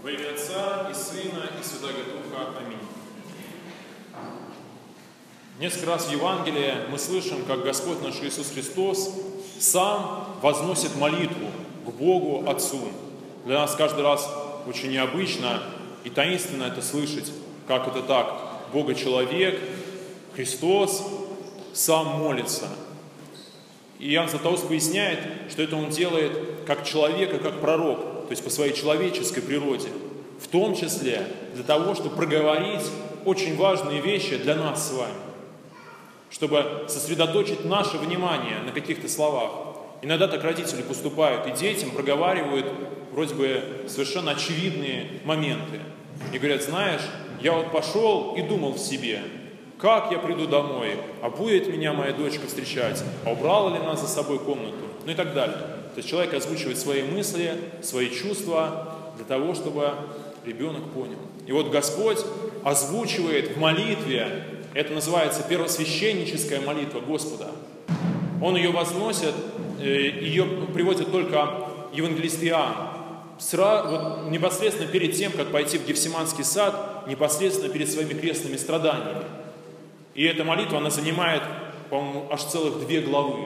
Во имя Отца и Сына и Святаго Духа. Аминь. Несколько раз в Евангелии мы слышим, как Господь наш Иисус Христос сам возносит молитву к Богу Отцу. Для нас каждый раз очень необычно и таинственно это слышать, как это так. Бога-человек, Христос сам молится. И Иоанн Златоуст поясняет, что это он делает как человек и как пророк, то есть по своей человеческой природе, в том числе для того, чтобы проговорить очень важные вещи для нас с вами, чтобы сосредоточить наше внимание на каких-то словах. Иногда так родители поступают, и детям проговаривают вроде бы совершенно очевидные моменты. И говорят: знаешь, я вот пошел и думал в себе, как я приду домой, а будет меня моя дочка встречать, а убрала ли она за собой комнату, ну и так далее. То есть человек озвучивает свои мысли, свои чувства для того, чтобы ребенок понял. И вот Господь озвучивает в молитве, это называется первосвященническая молитва Господа. Он ее возносит, ее приводит только евангелист Иоанн. Вот непосредственно перед тем, как пойти в Гефсиманский сад, непосредственно перед своими крестными страданиями. И эта молитва, она занимает, по-моему, аж целых 2 главы.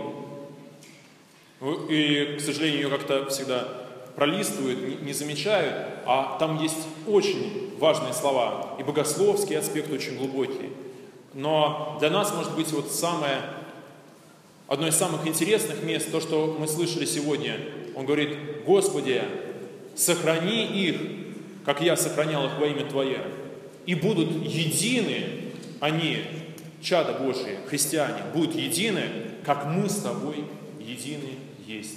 И, к сожалению, ее как-то всегда пролистывают, не замечают, а там есть очень важные слова, и богословский аспект очень глубокий. Но для нас, может быть, вот одно из самых интересных мест, то, что мы слышали сегодня. Он говорит: Господи, сохрани их, как я сохранял их во имя Твое, и будут едины они, чада Божие, христиане, будут едины, как мы с Тобой едины есть.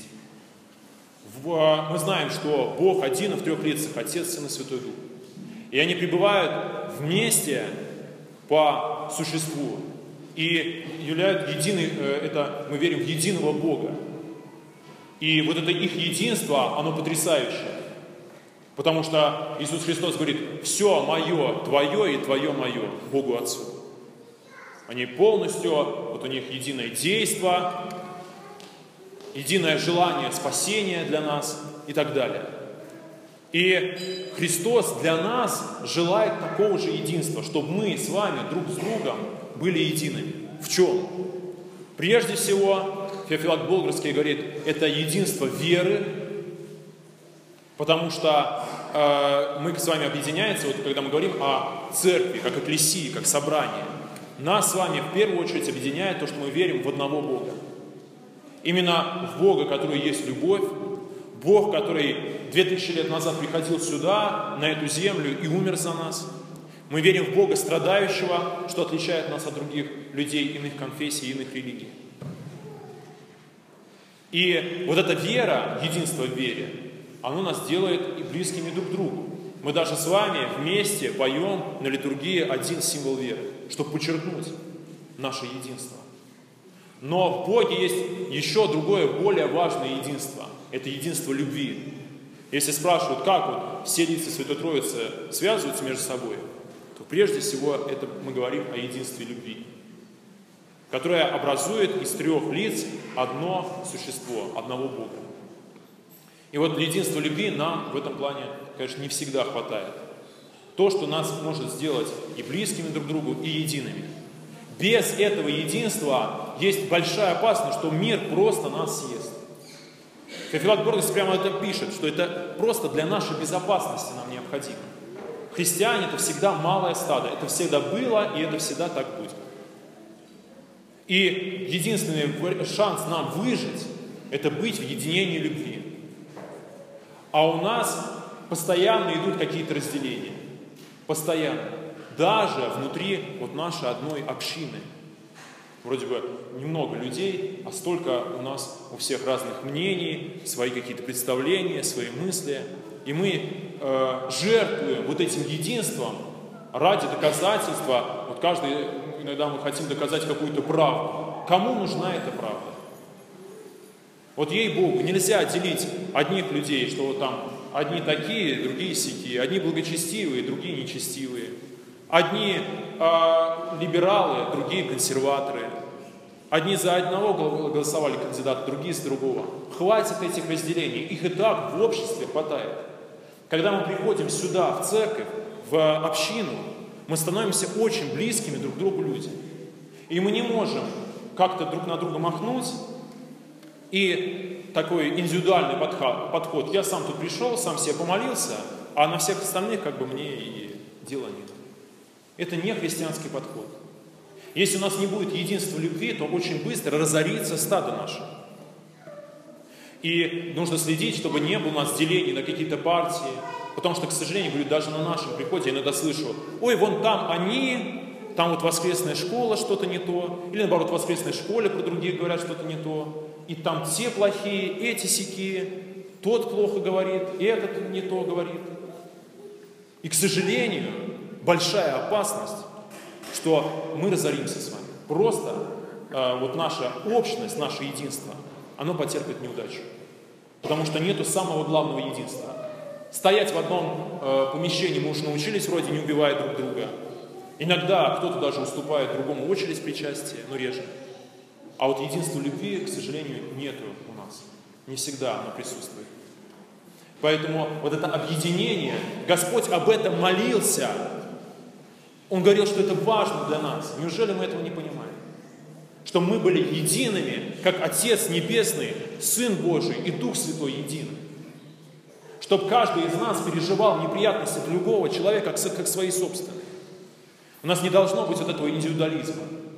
Мы знаем, что Бог один и в 3 лицах, Отец, Сын и Святой Дух. И они пребывают вместе по существу и являют единый, это мы верим в единого Бога. И вот это их единство, оно потрясающее. Потому что Иисус Христос говорит: все мое Твое и Твое мое Богу Отцу. Они полностью, вот у них единое действие, единое желание спасения для нас и так далее. И Христос для нас желает такого же единства, чтобы мы с вами друг с другом были едиными. В чем? Прежде всего, Феофилакт Болградский говорит, это единство веры, потому что мы с вами объединяемся, вот когда мы говорим о церкви, как экклесии, как собрании. Нас с вами в первую очередь объединяет то, что мы верим в одного Бога. Именно в Бога, который есть любовь, Бог, который 2000 лет назад приходил сюда, на эту землю и умер за нас. Мы верим в Бога страдающего, что отличает нас от других людей, иных конфессий, иных религий. И вот эта вера, единство в вере, оно нас делает и близкими друг к другу. Мы даже с вами вместе поем на литургии один символ веры, чтобы подчеркнуть наше единство. Но в Боге есть еще другое, более важное единство. Это единство любви. Если спрашивают, как вот все лица Святой Троицы связываются между собой, то прежде всего это мы говорим о единстве любви, которое образует из 3 лиц одно существо, одного Бога. И вот для единства любви нам в этом плане, конечно, не всегда хватает. То, что нас может сделать и близкими друг к другу, и едиными. Без этого единства есть большая опасность, что мир просто нас съест. Феофилакт Болградский прямо это пишет, что это просто для нашей безопасности нам необходимо. Христиане – это всегда малое стадо, это всегда было, и это всегда так будет. И единственный шанс нам выжить – это быть в единении любви. А у нас постоянно идут какие-то разделения. Постоянно. Даже внутри вот нашей одной общины. Вроде бы немного людей, а столько у нас у всех разных мнений, свои какие-то представления, свои мысли. И мы жертвуем вот этим единством ради доказательства. Вот иногда мы хотим доказать какую-то правду. Кому нужна эта правда? Вот ей-богу, нельзя делить одних людей, что вот там одни такие, другие сякие, одни благочестивые, другие нечестивые. Одни либералы, другие консерваторы. Одни за одного голосовали кандидата, другие за другого. Хватит этих разделений, их и так в обществе хватает. Когда мы приходим сюда, в церковь, в общину, мы становимся очень близкими друг к другу людьми. И мы не можем как-то друг на друга махнуть, и такой индивидуальный подход. Я сам тут пришел, сам себе помолился, а на всех остальных как бы мне и дела нет. Это не христианский подход. Если у нас не будет единства любви, то очень быстро разорится стадо наше. И нужно следить, чтобы не было у нас делений на какие-то партии. Потому что, к сожалению, говорю, даже на нашем приходе я иногда слышу: ой, вон там они, там вот воскресная школа, что-то не то. Или наоборот, в воскресной школе про других говорят что-то не то. И там те плохие, эти сякие, тот плохо говорит, этот не то говорит. И, к сожалению, большая опасность, что мы разоримся с вами. Просто вот наша общность, наше единство, оно потерпит неудачу. Потому что нету самого главного единства. Стоять в одном помещении мы уже научились, вроде не убивая друг друга. Иногда кто-то даже уступает другому очередь причастия, но реже. А вот единства любви, к сожалению, нету у нас. Не всегда оно присутствует. Поэтому вот это объединение, Господь об этом молился. Он говорил, что это важно для нас. Неужели мы этого не понимаем? Что мы были едиными, как Отец Небесный, Сын Божий и Дух Святой едины. Чтобы каждый из нас переживал неприятности другого человека, как свои собственные. У нас не должно быть вот этого индивидуализма.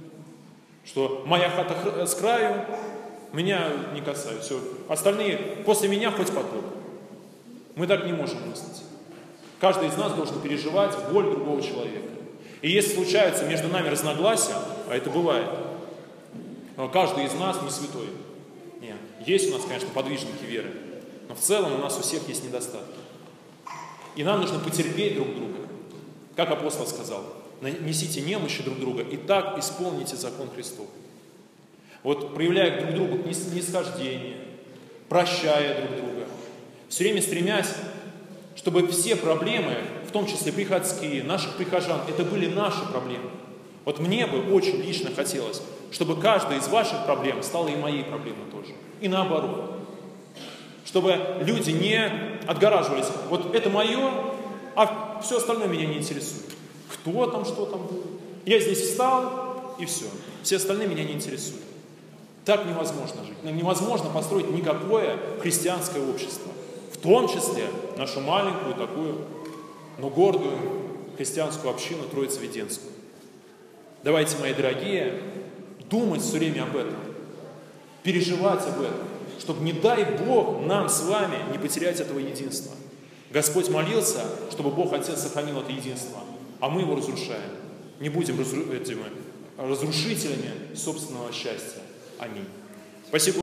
Что моя хата с краю, меня не касаются. Все. Остальные после меня хоть потоп. Мы так не можем мыслить. Каждый из нас должен переживать боль другого человека. И если случаются между нами разногласия, а это бывает, каждый из нас не святой. Нет. Есть у нас, конечно, подвижники веры, но в целом у нас у всех есть недостатки. И нам нужно потерпеть друг друга. Как апостол сказал: несите немощи друг друга, и так исполните закон Христов. Вот проявляя друг другу снисхождение, прощая друг друга, все время стремясь, чтобы все проблемы, в том числе приходские, наших прихожан, это были наши проблемы. Вот мне бы очень лично хотелось, чтобы каждая из ваших проблем стала и моей проблемой тоже. И наоборот. Чтобы люди не отгораживались. Вот это мое, а все остальное меня не интересует. Кто там, что там будет. Я здесь встал, и все. Все остальные меня не интересуют. Так невозможно жить. Невозможно построить никакое христианское общество. В том числе нашу маленькую такую, но гордую христианскую общину Троице-Веденскую. Давайте, мои дорогие, думать все время об этом. Переживать об этом. Чтобы, не дай Бог, нам с вами не потерять этого единства. Господь молился, чтобы Бог Отец сохранил это единство, а мы его разрушаем. Не будем этими разрушителями собственного счастья. Аминь. Спасибо.